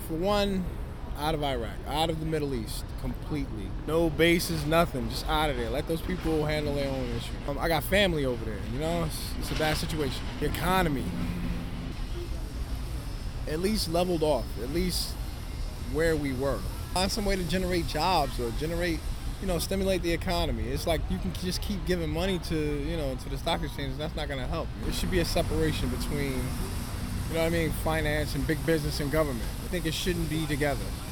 For one, out of Iraq, out of the Middle East, completely. No bases, nothing, just out of there. Let those people handle their own issues. I got family over there, it's a bad situation. The economy, at least leveled off, at least where we were. Find some way to generate jobs or stimulate the economy. It's like you can just keep giving money to the stock exchanges. That's not going to help. There should be a separation between, finance and big business and government. I think it shouldn't be together.